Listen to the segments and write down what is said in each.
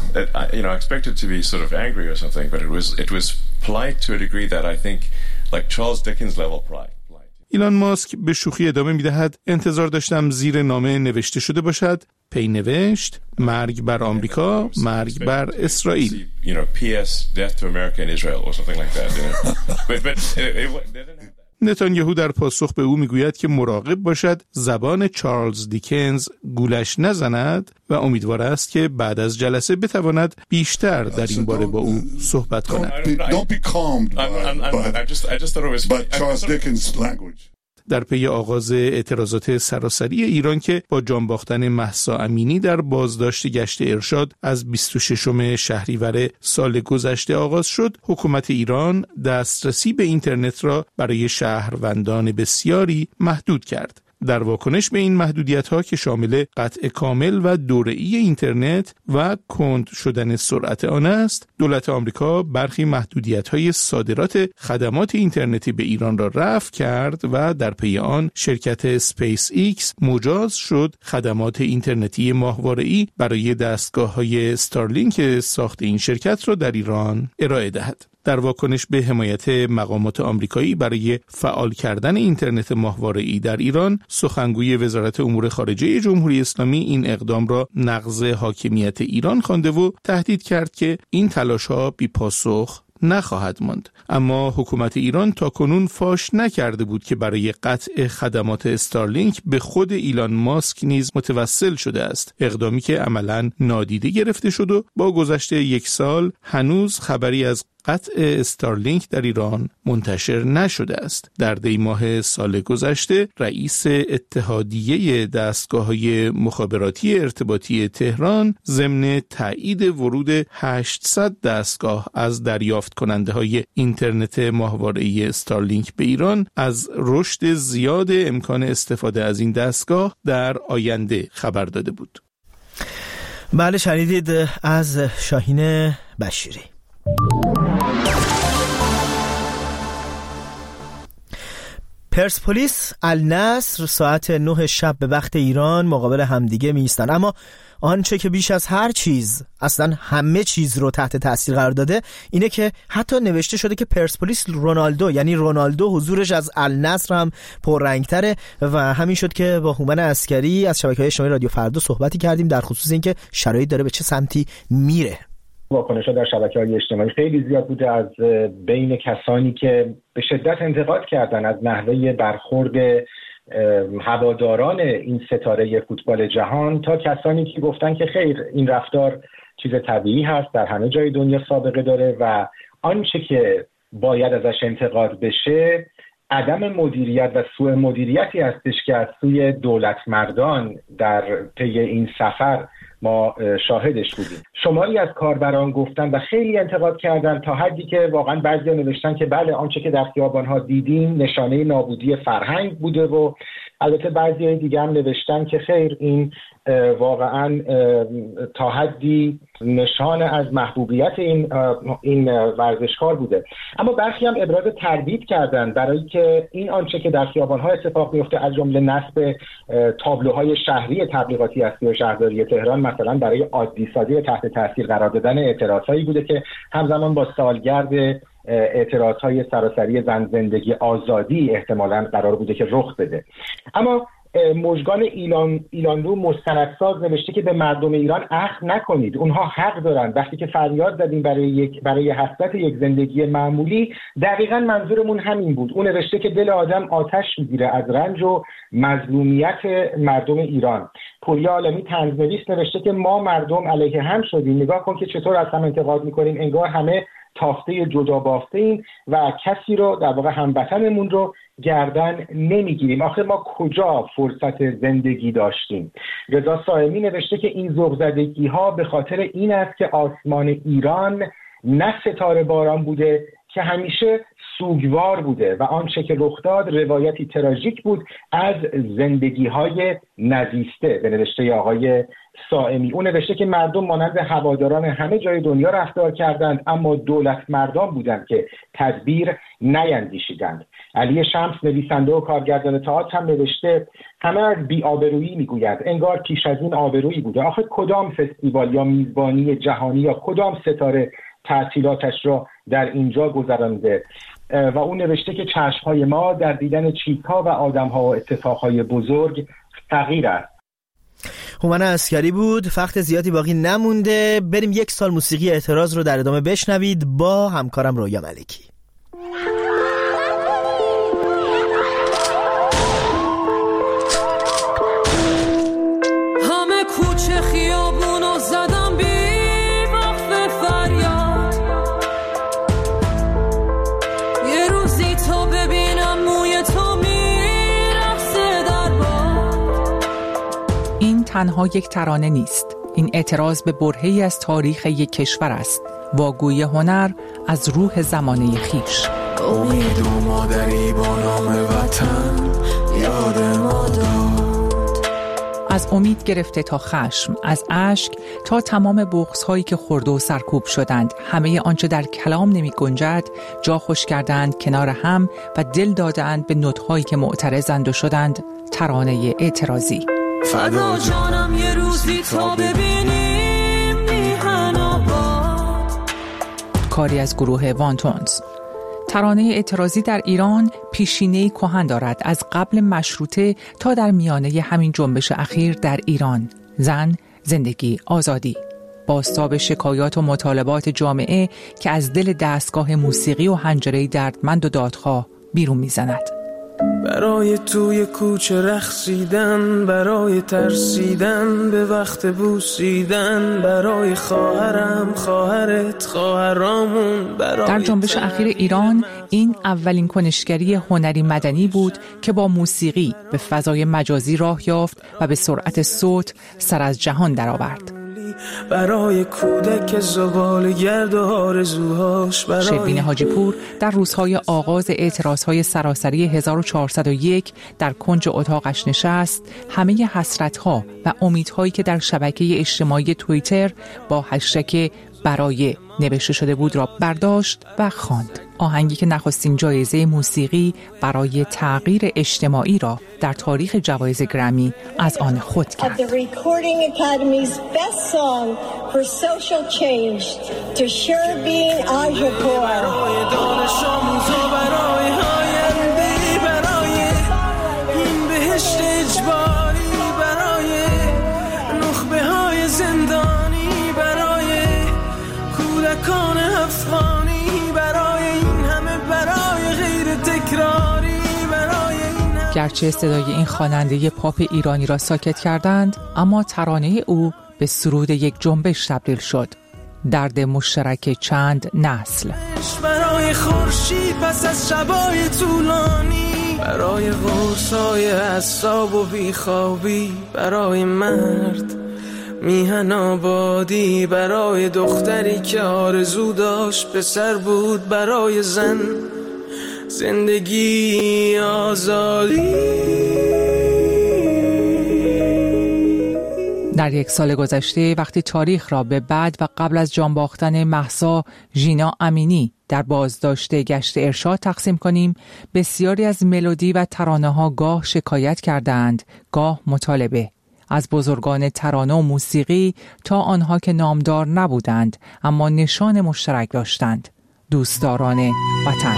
I expected to be sort of angry or something, but it was polite to a degree that I think like Charles Dickens level polite. ایلان ماسک به شوخی ادامه می‌دهد انتظار داشتم زیر نامه نوشته شده باشد پی نوشت مرگ بر آمریکا، مرگ بر اسرائیل. PS death to America and Israel or something like that. نتانیاهو در پاسخ به او میگوید که مراقب باشد زبان چارلز دیکنز گولش نزند و امیدوار است که بعد از جلسه بتواند بیشتر در این باره با او صحبت کند. در پی آغاز اعتراضات سراسری ایران که با جان باختن مهسا امینی در بازداشت گشت ارشاد از 26 شهریور سال گذشته آغاز شد، حکومت ایران دسترسی به اینترنت را برای شهروندان بسیاری محدود کرد. در واکنش به این محدودیت‌ها که شامل قطع کامل و دوره‌ای اینترنت و کند شدن سرعت آن است، دولت آمریکا برخی محدودیت‌های صادرات خدمات اینترنتی به ایران را رفع کرد و در پی آن شرکت اسپیس ایکس مجاز شد خدمات اینترنتی ماهواره‌ای برای دستگاه‌های استارلینک ساخت این شرکت را در ایران ارائه دهد. در واکنش به حمایت مقامات آمریکایی برای فعال کردن اینترنت ماهواره‌ای در ایران، سخنگوی وزارت امور خارجه جمهوری اسلامی این اقدام را نقض حاکمیت ایران خوانده و تهدید کرد که این تلاش‌ها بی‌پاسخ نخواهد ماند. اما حکومت ایران تاکنون فاش نکرده بود که برای قطع خدمات استارلینک به خود ایلان ماسک نیز متوسل شده است، اقدامی که عملاً نادیده گرفته شد و با گذشت 1 سال هنوز خبری از قطع استارلینک در ایران منتشر نشده است. در دی ماه سال گذشته رئیس اتحادیه دستگاه‌های مخابراتی ارتباطی تهران ضمن تایید ورود 800 دستگاه از دریافت کننده های اینترنت ماهواره‌ای استارلینک به ایران از رشد زیاد امکان استفاده از این دستگاه در آینده خبر داده بود. بله، شنیدید از شاهین بشیری. پرسپولیس النصر ساعت 9 شب به وقت ایران مقابل همدیگه می ایستن، اما آنچه که بیش از هر چیز، اصلا همه چیز رو تحت تاثیر قرار داده اینه که حتی نوشته شده که پرسپولیس رونالدو، یعنی رونالدو، حضورش از النصر هم پررنگتره و همین شد که با هومن عسکری از شبکه‌های اجتماعی رادیو فردا صحبتی کردیم در خصوص اینکه شرایط داره به چه سمتی میره. واکنش‌ها در شبکه‌های اجتماعی خیلی زیاد بوده از بین کسانی که به شدت انتقاد کردن از نحوه برخورد هواداران این ستاره فوتبال جهان تا کسانی که گفتن که خیر، این رفتار چیز طبیعی هست، در همه جای دنیا سابقه داره و آنچه که باید ازش انتقاد بشه عدم مدیریت و سوء مدیریتی هستش که از سوی دولت مردان در طی این سفر ما شاهدش بودیم. شماری از کاربران گفتن و خیلی انتقاد کردن تا حدی که واقعا بعضیا نوشتن که بله، آنچه که در خیابان‌ها دیدیم نشانه نابودی فرهنگ بوده و البته بعضیای دیگه هم نوشتن که خیر، این واقعا تا حدی نشان از محبوبیت این ورزشکار بوده. اما برخی هم ابراز تردید کردن برای که این آنچه که در خیابان‌ها اتفاق میفته، از جمله نصب تابلوهای شهری تبلیغاتی از سوی شهرداری تهران مثلا برای عادی سازی تحت تاثیر قرار دادن اعتراضایی بوده که همزمان با سالگرد اعتراضهای سراسری زن زندگی آزادی احتمالاً قرار بوده که رخ بده. اما مژگان ایلانرو مستندساز نوشته که به مردم ایران اخم نکنید، اونها حق دارن. وقتی که فریاد زدیم برای حسرت یک زندگی معمولی، دقیقاً منظورمون همین بود. اون نوشته که دل آدم آتش میگیره از رنج و مظلومیت مردم ایران. پوریا عالمی طنزنویس نوشته که ما مردم علیه هم شدیم، نگاه کن که چطور از هم انتقاد میکنیم، انگار همه تافته جدا بافته ایم و کسی رو، در واقع هموطنمون رو گردن نمیگیریم. آخه ما کجا فرصت زندگی داشتیم؟ رضا صائمی نوشته که این ذوق‌زدگی ها به خاطر این است که آسمان ایران نه ستاره باران بوده که همیشه سوگوار بوده و آنچه که رخ داد روایتی تراژیک بود از زندگی‌های نزیسته به نوشته آقای سائمی. اون نوشته که مردم مانند هواداران همه جای دنیا رفتار کردند، اما دولت مردان بودند که تدبیر نیندیشیدند. علی شمس نویسنده و کارگردان تئاتر هم نوشته همه از بی‌آبرویی میگویند، انگار پیش از این آبرویی بوده. آخه کدام فستیوال یا میزبانی جهانی یا کدام ستاره تعطیلاتش را در اینجا گذرانده؟ و اون نوشته که چشم‌های ما در دیدن چیزها و آدم‌ها و اتفاق‌های بزرگ فقیر است. هومن عسکری بود. وقت زیادی باقی نمونده، بریم یک سال موسیقی اعتراض رو در ادامه بشنوید با همکارم رویا ملکی. همه کوچه خیابونو زدم بی وقف فریاد، یه روزی تو ببینم موی تو میرقصه در باد. این تنها یک ترانه نیست، این اعتراض به برهه‌ای از تاریخ یک کشور است، واگوی هنر از روح زمانه خیش. امید و مادری با نام وطن یاد ما داد. از امید گرفته تا خشم، از اشک تا تمام بغض‌هایی که خورده و سرکوب شدند، همه آنچه در کلام نمی گنجد جا خوش کردند کنار هم و دل دادند به نطق‌هایی که معترضند و شدند ترانه اعتراضی. فدا جانم یه روزی تا ببینیم میهن آباد. کاری از گروه وانتونز. ترانه اعتراضی در ایران پیشینه‌ای کهن دارد، از قبل مشروطه تا در میانه همین جنبش اخیر در ایران. زن، زندگی، آزادی. بازتاب شکایات و مطالبات جامعه که از دل دستگاه موسیقی و حنجره دردمند و دادخواه بیرون میزند. برای توی کوچه رقصیدن، برای ترسیدن به وقت بوسیدن، برای خواهرم، خواهرت، خواهرامون. در جنبش اخیر ایران این اولین کنشگری هنری مدنی بود که با موسیقی به فضای مجازی راه یافت و به سرعت صوت سر از جهان درآورد. برای کودک زبالگرد و آرزوهاش. شبین حاجی پور در روزهای آغاز اعتراضهای سراسری 1401 در کنج اتاقش نشست، همه حسرت‌ها و امیدهایی که در شبکه اجتماعی توییتر با هشتگ برای نوشته شده بود را برداشت و خواند. آهنگی که نخستین جایزه موسیقی برای تغییر اجتماعی را در تاریخ جوایز گرمی از آن خود کرد. گرچه صدای این خواننده پاپ ایرانی را ساکت کردند، اما ترانه او به سرود یک جنبش تبدیل شد. درد مشترک چند نسل. برای خورشید پس از شبای طولانی، برای غرصای اعصاب و بیخوابی، برای مرد میهن آبادی، برای دختری که آرزو داشت پسر بود، برای زن زندگی، آزادی. در یک سال گذشته وقتی تاریخ را به بعد و قبل از جان باختن مهسا ژینا امینی در بازداشت گشت ارشاد تقسیم کنیم، بسیاری از ملودی و ترانه ها گاه شکایت کردند، گاه مطالبه. از بزرگان ترانه و موسیقی تا آنها که نامدار نبودند اما نشان مشترک داشتند، دوستداران وطن.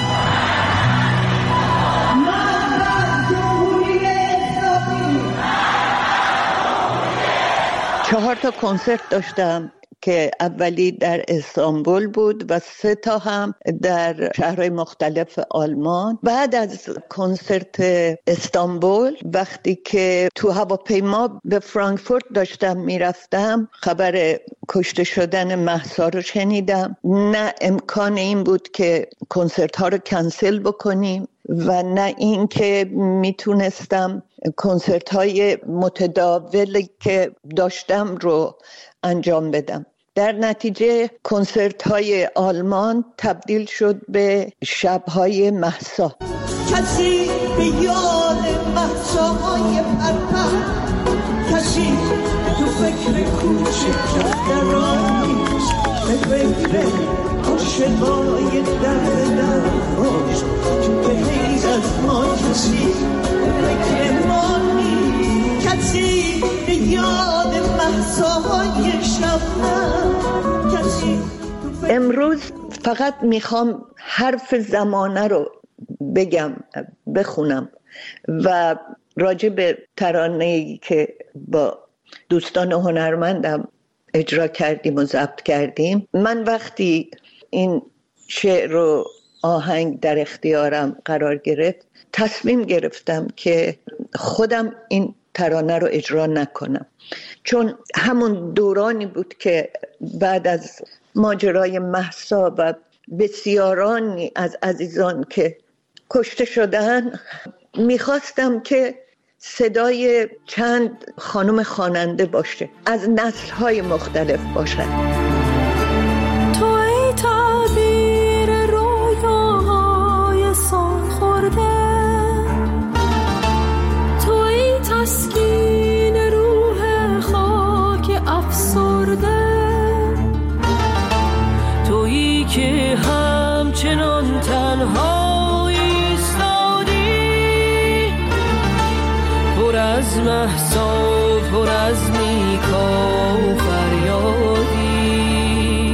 4 کنسرت داشتم که اولی در استانبول بود و 3 هم در شهرهای مختلف آلمان. بعد از کنسرت استانبول وقتی که تو هواپیما به فرانکفورت داشتم میرفتم، خبر کشته شدن مهسا رو شنیدم. نه امکان این بود که کنسرت ها رو کنسل بکنیم و نه این که میتونستم کنسرت های متداولی که داشتم رو انجام بدم. در نتیجه کنسرت های آلمان تبدیل شد به شب‌های مهسا. کسی به یاد مهساهای پرپر، کسی تو فکر کوچه درانیش، به فکر عاشقای درخوش، به غیر از ما کسی فکر ما نیست، کسی به یاد مهساهای شبنم، کسی. امروز فقط میخوام حرف زمانه رو بگم، بخونم و راجع به ترانه‌ای که با دوستان هنرمندم اجرا کردیم و ضبط کردیم. من وقتی این شعر و آهنگ در اختیارم قرار گرفت، تصمیم گرفتم که خودم این ترانه رو اجرا نکنم، چون همون دورانی بود که بعد از ماجرای مهسا و بسیارانی از عزیزان که کشته شدن، میخواستم که صدای چند خانم خواننده باشه، از نسل‌های مختلف باشه. تو ای تعبیر رویاهای سال خورده، تو ای تسکین روح خاک افسرده، تویی که همچنان تنها از مهسا، پر از نیکا و فریادی.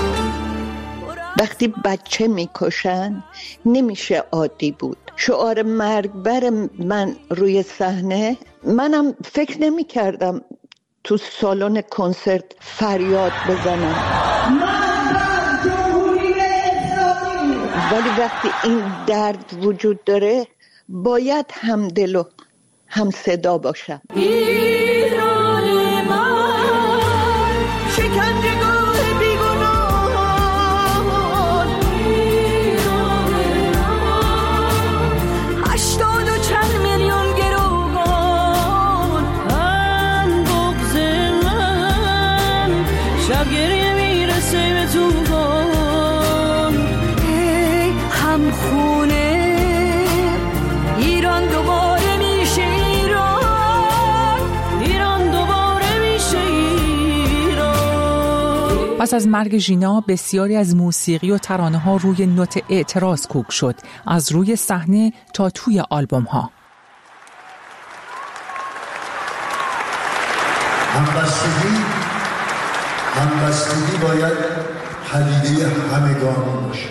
وقتی بچه میکشن نمیشه عادی بود. شعار مرگبر من روی صحنه، منم فکر نمیکردم تو سالن کنسرت فریاد بزنم، ولی وقتی این درد وجود داره باید همدل و هم صدا باشم. ایران من شکنجهگاه بیگناهان، ایران من 80 میلیون گروگان، من بغض من شب گریه میرسه به توفان. ای همخونه ایران دوباره پس از مرگ ژینا بسیاری از موسیقی و ترانه ها روی نوت اعتراض کوک شد، از روی صحنه تا توی آلبوم ها. همبستگی باید پدیده همگانی باشه.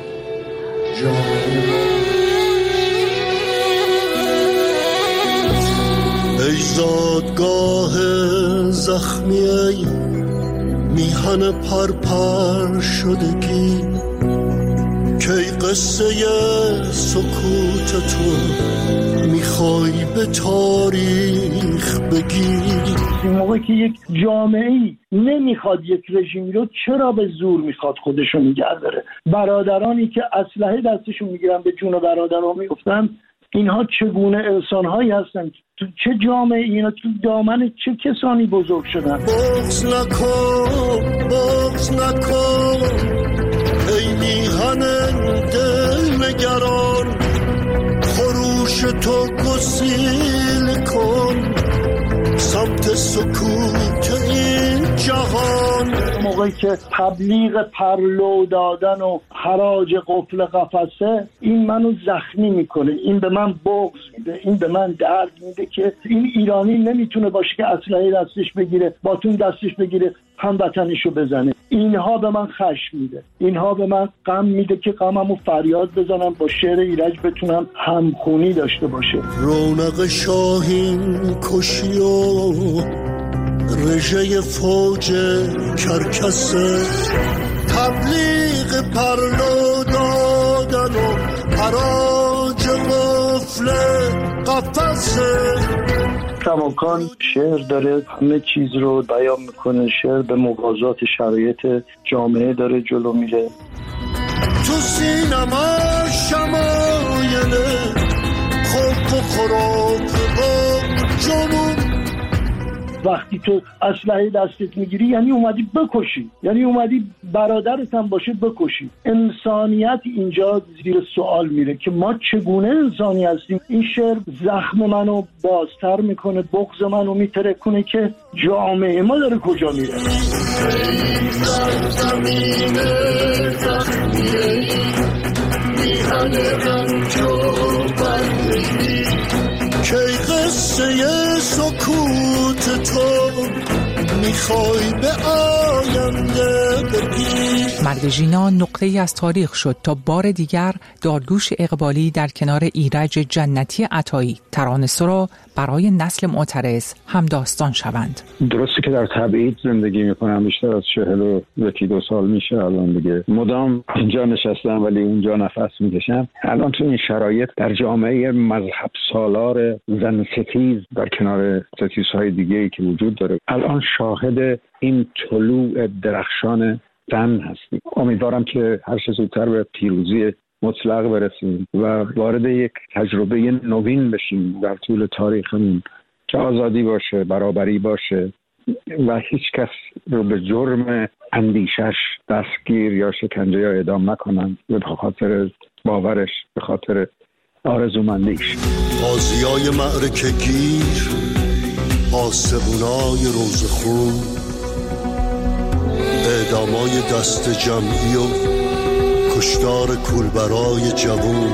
ای زادگاه زخمی، ای میهن پرپر شدگی، که ای قصه سکوت تو میخوای به تاریخ بگی. این موقع که یک جامعه‌ای نمیخواد یک رژیمی رو، چرا به زور میخواد خودشو نگه داره؟ برادرانی که اسلحه دستشون میگیرن به جون برادرها میفتن، اینها چگونه انسان‌هایی هستند؟ تو چه جامعه اینا، تو دامن چه کسانی بزرگ شدن؟ بغض نکن ای میهن دل نگران، خروش تو گسیل کن سمت سکوت این جهان. موقعی که تبلیغ پرلو دادن و حراج قفل قفسه، این منو زخمی میکنه، این به من بغض میده، این به من درد میده که این ایرانی نمیتونه باشه که اسلحه دستش بگیره، باتون دستش بگیره، هموطنشو بزنه. اینها به من خشم میده، اینها به من غم میده که غممو فریاد بزنم، با شعر ایرج بتونم همخونی داشته باشه. رونق شاهین کشی و رژه فوج کرکسه، تبلیغ پرلو دادن و حراج قفل قفسه. کماکان شعر داره همه چیز رو بیان میکنه، شعر به موازات شرایط جامعه داره جلو میره. تو سینما شمایل خوب و خراب و جنون، وقتی تو اسلحه دستت میگیری یعنی اومدی بکشی، یعنی اومدی برادرت هم باشه بکشی. انسانیت اینجا زیر سوال میره که ما چگونه انسانی هستیم. این شعر زخم منو بازتر میکنه، بغض منو میترکونه که جامعه ما داره کجا میره. که قصه سکوت تو میخوای به آینده بگی. مرگ ژینا نقطه‌ای از تاریخ شد تا بار دیگر داریوش اقبالی در کنار ایرج جنتی عطایی ترانه‌سرا برای نسل معترض هم داستان شوند. درسته که در تبعید زندگی میکنم، بیشتر از 42 سال میشه الان دیگه مدام اینجا نشستم ولی اونجا نفس میکشم. الان تو این شرایط در جامعه مذهب سالار زن ستیز در کنار ستیزهای دیگه‌ای که وجود داره الان شاهد این طلوع درخشان زن هستیم. امیدوارم که هر چه زودتر به پیروزی مطلق برسیم و وارد یک تجربه نوین بشیم در طول تاریخمون که آزادی باشه، برابری باشه و هیچ کس رو به جرم اندیشش دستگیر یا شکنجه یا اعدام نکنن به خاطر باورش، به خاطر آرزومندیش. قاضیای معرکه گیر، آسمونای روزخون، اعدامای دست جمعی و کشتار کولبرای جوون،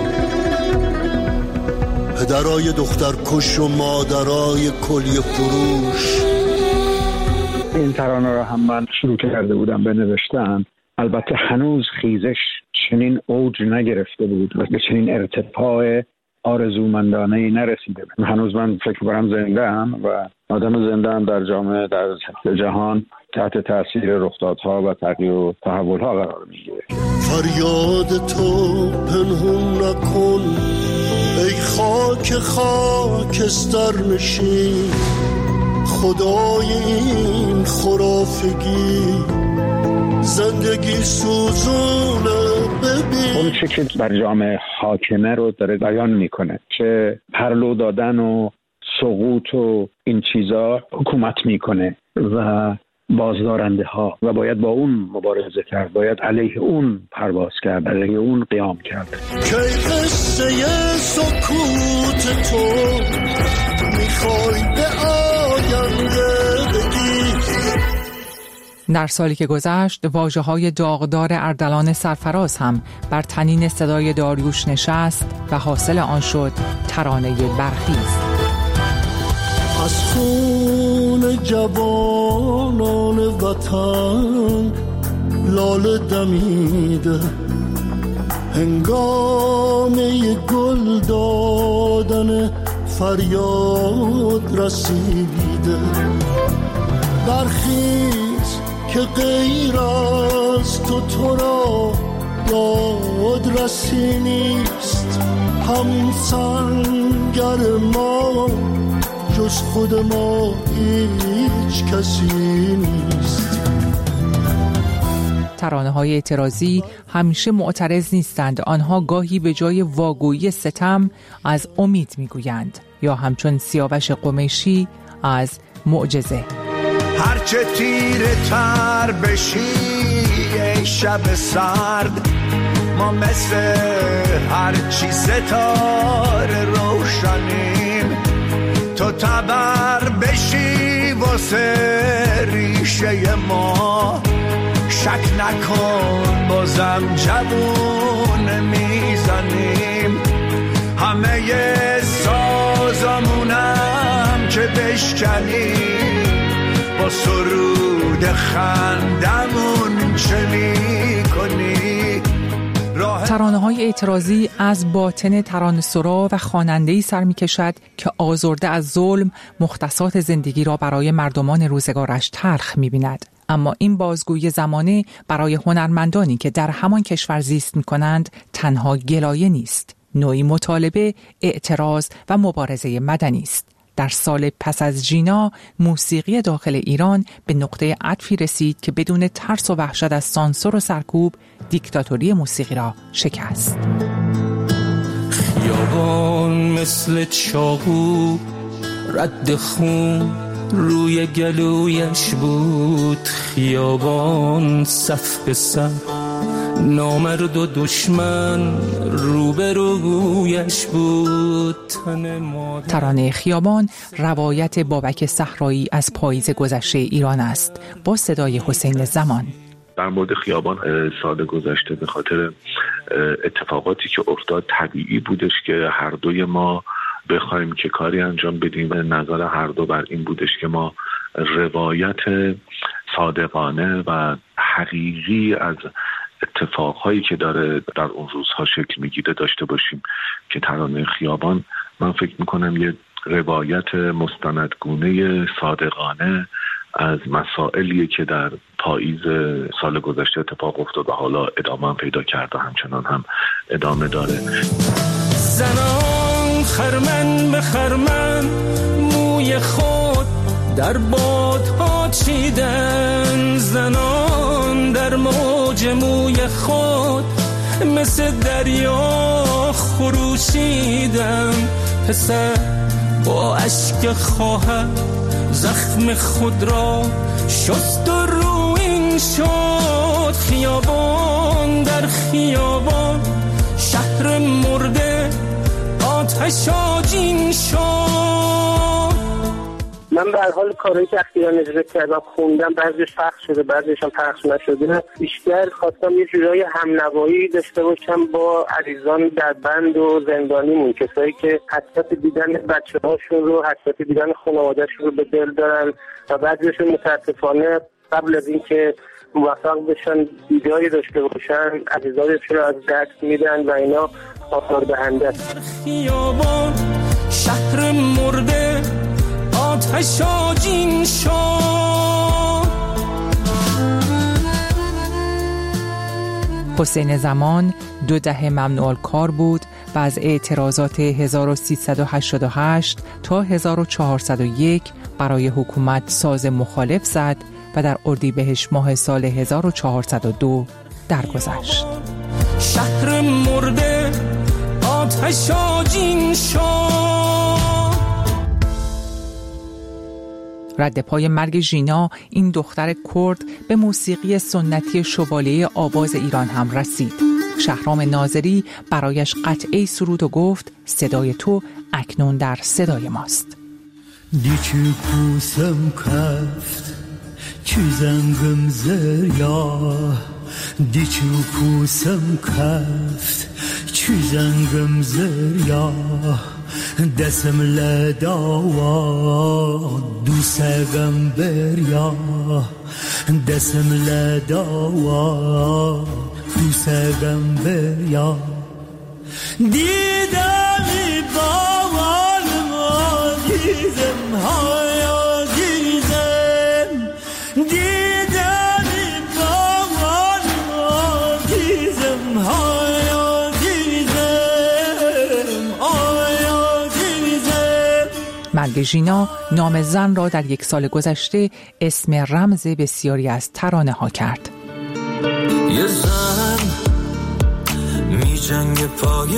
پدرای دختر کش و مادرای کلیه فروش. این ترانه را هم من شروع کرده بودم به نوشتن. البته هنوز خیزش چنین اوج نگرفته بود و به چنین ارتفاع آرزومندانه‌ای نرسیده بود. هنوز من فکر کنم زنده ام و آدم زنده هم در جامعه، در جهان تحت تاثیر رخدادها و تغییر و تحولها قرار میگیره. فریاد تو پنهون نکن ای خاک خاکستر نشین، خدای این خرافگی زندگی سوزونه ببین. اون چه که بر جامعه حاکمه رو داره بیان میکنه، چه پرلو دادن و سقوط و این چیزا حکومت میکنه و بازدارنده ها و باید با اون مبارزه کرد، باید علیه اون پرواز کرد، علیه اون قیام کرد. که قصه سکوت تو میخوای به آینده بگی. در سالی که گذشت واژه‌های داغدار اردلان سرفراز هم بر تنین صدای داریوش نشست و حاصل آن شد ترانه برخیز. از خون جوانان وطن لاله دمیده، هنگامه گل دادن فریاد رسیده. برخیز که غیر از تو را دادرسی نیست، هم سنگر ما جز خود ما هیچ کسی نیست. ترانه‌های اعتراضی همیشه معترض نیستند. آنها گاهی به جای واگویی ستم از امید میگویند یا همچون سیاوش قمیشی از معجزه. هرچه تیره تر بشی ای شب سرد، ما مثل هرچی ستاره روشنیم. تو تبر بشی واسه ریشه ما، شک نکن بازم جوون میزنیم. همه سازمونم که بشکنیم، با سرود خندمون چه میکنی؟ ترانه‌های اعتراضی از باطن ترانه‌سرا و خواننده‌ای سر می‌کشد که آزرده از ظلم مختصات زندگی را برای مردمان روزگارش تلخ می‌بیند. اما این بازگویی زمانه برای هنرمندانی که در همان کشور زیست می‌کنند تنها گلایه نیست، نوعی مطالبه، اعتراض و مبارزه مدنی است. در سال پس از ژینا موسیقی داخل ایران به نقطه عطفی رسید که بدون ترس و وحشت از سانسور و سرکوب دیکتاتوری موسیقی را شکست. خیابان مثل چاقو رد خون روی گلویش بود خیابان صف به صف، نامرد و دشمن روبرویش بود تن مادر. ترانه خیابان روایت بابک صحرایی از پاییز گذشته ایران است با صدای حسین زمان. در مورد خیابان سال گذشته به خاطر اتفاقاتی که افتاد طبیعی بودش که هر دوی ما بخوایم که کاری انجام بدیم. نظر هر دو بر این بودش که ما روایت صادقانه و حقیقی از اتفاقهایی که داره در اون روزها شکل میگیره داشته باشیم که ترانه خیابان من فکر میکنم یه روایت مستندگونه صادقانه از مسائلیه که در پاییز سال گذشته اتفاق افتاد و حالا ادامه هم پیدا کرده، همچنان هم ادامه داره. زنان خرمن به خرمن موی خود در بادها چیدن، زنان در موج موی خود مثل دریا خروشیدن، پسر با اشک خواهر زخم خود را شست و رویین شد. خیابان در خیابان شهر مرده آتش آجین شد. من به هر حال کارهایی که اخیراً اجرا کردم خوندم، بعضیش پخش شده بعضیش هم پخش نشده. بیشتر خواستم یه جورای همنوایی داشته باشم با عزیزان در بند و زندانیمون، کسایی که حسرت دیدن بچه‌هاشون رو، حسرت دیدن خانواده‌شون رو به دل دارن و بعضیشون متاسفانه قبل از اینکه موفق بشن دیداری داشته باشن عزیزانشون رو از دست میدن و اینا آزاردهنده است. خیابان شهر مرده آتش آجین شد. حسین زمان 2 دهه ممنوع الکار بود و از اعتراضات 1388 تا 1401 برای حکومت ساز مخالف زد و در اردیبهشت ماه سال 1402 درگذشت. شهر مرده آتش آجین شد. رد پای مرگ ژینا، این دختر کرد، به موسیقی سنتی شوالیه آواز ایران هم رسید. شهرام ناظری برایش قطعه سرود و گفت صدای تو اکنون در صدای ماست. دیچو پوسم کفت چو زنگم زریا، دیچو پوسم کفت چو زنگم زریا، دسم لداوا دوسگم بریا، دسم لداوا دوسگم بریا، دیدمی باوال ما دیزم هایا دیزم، دیدمی باوال ما دیزم هایا دیزم آیا دیزم. مرگ ژینا نام زن را در 1 سال گذشته اسم رمز بسیاری از ترانه ها کرد. یه زن می جنگ پای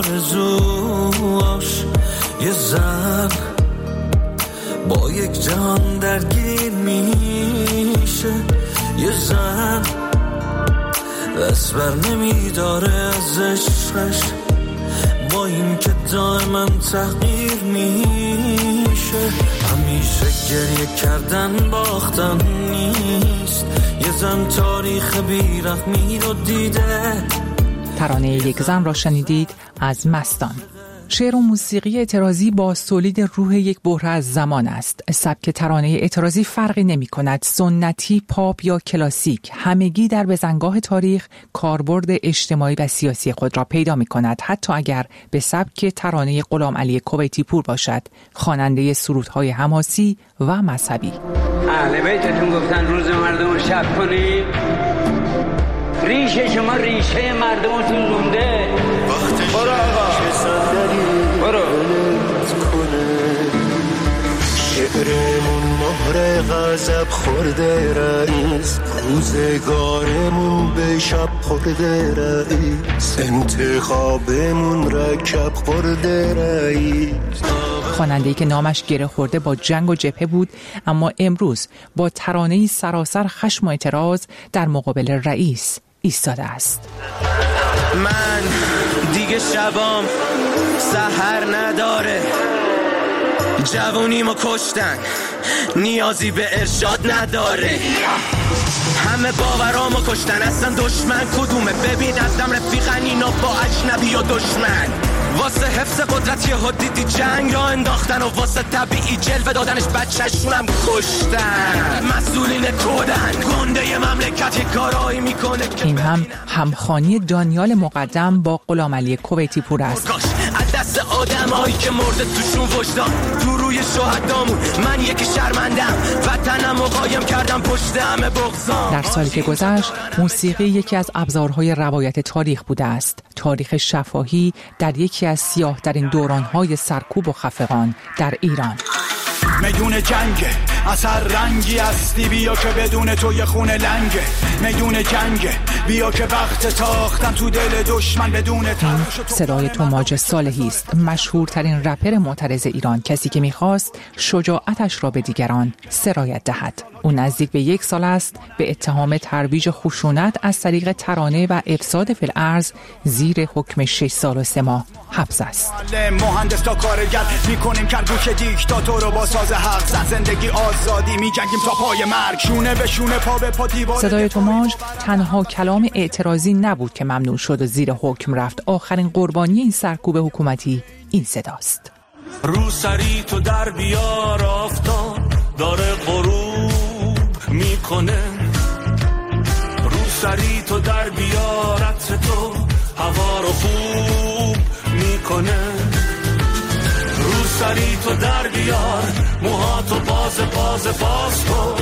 آرزوش، یه زن با یک جهان درگیر میشه، یه زن دست بر نمی داره از عشقش، با این که دائما تغییر میشه، همیشه گریه کردن باختن نیست، یه زن تاریخ بیرحمی رو دیده. ترانه یک زن را شنیدید از مستان. شعر و موسیقی اعتراضی با تولید روح یک بحران از زمان است. سبک ترانه اعتراضی فرقی نمی کند، سنتی، پاپ یا کلاسیک، همگی در بزنگاه تاریخ کاربرد اجتماعی و سیاسی خود را پیدا می کند، حتی اگر به سبک ترانه غلام علی کویتی پور باشد، خواننده سرودهای حماسی و مذهبی. اهل بیتتون گفتن روز مردم شب کنید، ریشه شما ریشه مردمتون لونده. برو آقا برو. شعرمون داره غضب خورده رئیس، روزگارمون به شب خورده رئیس، انتخابمون رکب خورده رئیس. خواننده‌ای که نامش گره خورده با جنگ و جبهه بود، اما امروز با ترانه‌ای سراسر خشم و اعتراض در مقابل رئیس ایستاده است. من دیگه شبام سحر نداره، جوونیمو کشتن نیازی به ارشاد نداره، همه باورامو کشتن اصلا دشمن کدومه؟ ببین ازم رفیقن اینا با اجنبی و دشمن، واسه حفظ قدرت یه دیدی جنگ را انداختن و واسه طبیعی جلوه دادنش بچه‌شونم کشتن، مسئولین کودن گنده مملکت یه کارایی میکنه. این هم همخوانی دانیال مقدم با غلامعلی کویتی پور است. از دست آدمایی که مرده توشون وجدان، تو روی شهدامون من یکی شرمندم، وطنم و قایم کردم پشت همه بغضام. در سالی که گذشت موسیقی یکی از ابزارهای روایت تاریخ بوده است. تاریخ شفاهی در یکی از سیاه‌ترین دوران‌های سرکوب و خفقان در ایران. میدون جنگ اثر رنگی هستی، بیا که بدون تو یه خونه لنگه، میدون جنگ بیا که وقت تاختن تو دل دشمن بدون صدای توماج صالحی است، مشهورترین رپر معترض ایران، کسی که میخواست شجاعتش را به دیگران سرایت دهد. او نزدیک به 1 سال است به اتهام ترویج خشونت از طریق ترانه و افساد فی الارض زیر حکم 6 سال و 3 ماه حبس است. مهندس تا کارگر میکنیم کرگوش دیکتاتور رو با ساز حق زد، زندگی آزادی میجنگیم تا پای مرگ، شونه به شونه پا به پا دیوار. صدای توماج تنها کلام اعتراضی نبود که ممنوع شد و زیر حکم رفت. آخرین قربانی این سرکوب حکومتی این صداست. رو سری تو در بیار، آفتاب داره غروب میکنه، رو سری تو در بیار، عطر تو هوا رو خوب میکنه، رو سری تو در بیار، موهاتو باز کن،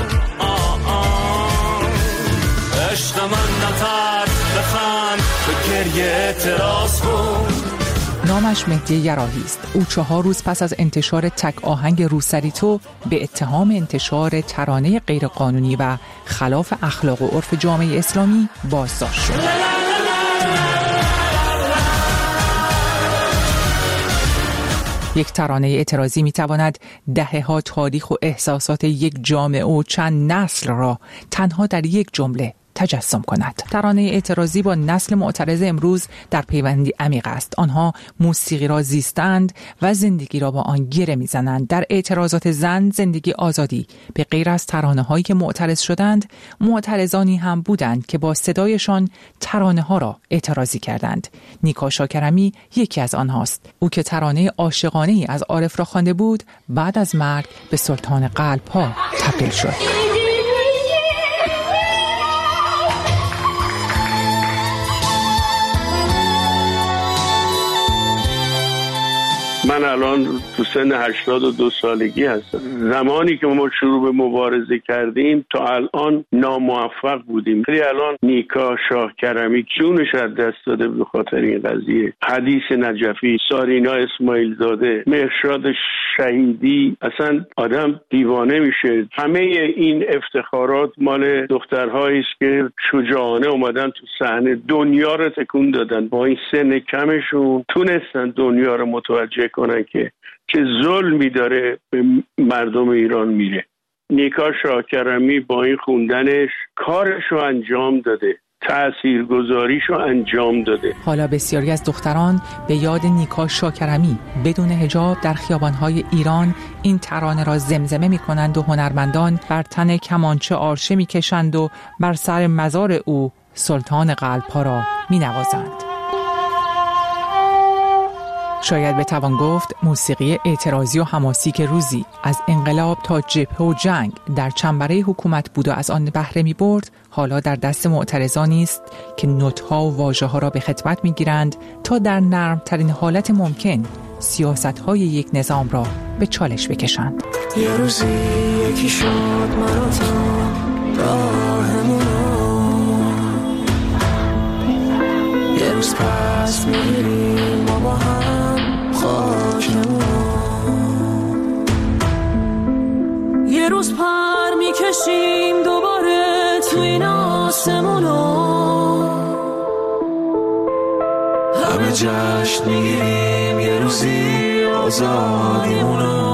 عشق من نترس، بخند به گریه اعتراض کن. نامش مهدی یراحی است. او 4 روز پس از انتشار تک آهنگ روسری تو به اتهام انتشار ترانه غیرقانونی و خلاف اخلاق و عرف جامعه اسلامی بازداشت شد. یک ترانه اعتراضی میتواند دهه‌ها تاریخ و احساسات یک جامعه و چند نسل را تنها در یک جمله تجسم کند. ترانه اعتراضی با نسل معترض امروز در پیوندی عمیق است. آنها موسیقی را زیستند و زندگی را با آن گره میزنند. در اعتراضات زن، زندگی، آزادی، به غیر از ترانه‌هایی که معترض شدند، معترضانی هم بودند که با صدایشان ترانه‌ها را اعتراضی کردند. نیکا شاکرمی یکی از آنهاست. او که ترانه عاشقانه‌ای از عارف را خوانده بود، بعد از مرگ به سلطان قلب‌ها تبدیل شد. من الان تو سن 82 سالگی هستم. زمانی که ما شروع به مبارزه کردیم تا الان ناموفق بودیم. ولی الان نیکا شاکرمی جونش از دست داده به خاطر این قضیه. حدیث نجفی، سارینا اسماعیل زاده، مهرشاد شهیدی، اصلا آدم دیوانه میشه. همه این افتخارات مال دخترهایی است که شجاعانه اومدن تو صحنه، دنیا رو تکون دادن. با این سن کمشون تونستن دنیا رو متوجه کنن که چه ظلمی داره به مردم ایران میره. نیکا شاکرمی با این خوندنش کارشو انجام داده، تأثیرگذاریشو انجام داده. حالا بسیاری از دختران به یاد نیکا شاکرمی بدون حجاب در خیابان‌های ایران این ترانه را زمزمه می‌کنند و هنرمندان بر تن کمانچه آرشه می‌کشند و بر سر مزار او سلطان قلب‌ها را می‌نوازند. شاید بتوان گفت موسیقی اعتراضی و حماسی که روزی از انقلاب تا جبهه و جنگ در چنبره حکومت بود و از آن بهره می برد، حالا در دست معترضانی است که نوت‌ها و واژه‌ها را به خدمت می‌گیرند تا در نرم‌ترین حالت ممکن سیاست‌های یک نظام را به چالش بکشند. یه روزی یکی شد مرا تا راهمونو، یه روز پس می‌ریم ما با هم خاکمون، یه روز همه جشن میگیریم یه روزی آزادیمونو.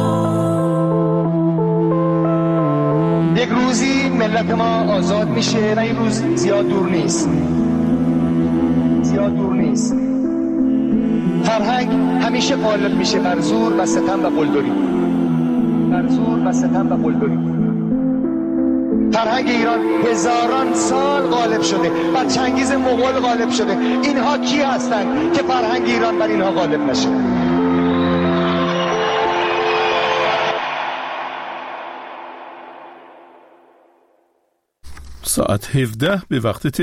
یک روزی ملت ما آزاد میشه و این روز زیاد دور نیست. فرهنگ همیشه غالب میشه بر زور و ستم و قلدری. فرهنگ ایران هزاران سال غالب شده، بر چنگیز مغول غالب شده. اینها کی هستند که فرهنگ ایران بر اینها غالب نشه؟ ساعت 17 به وقت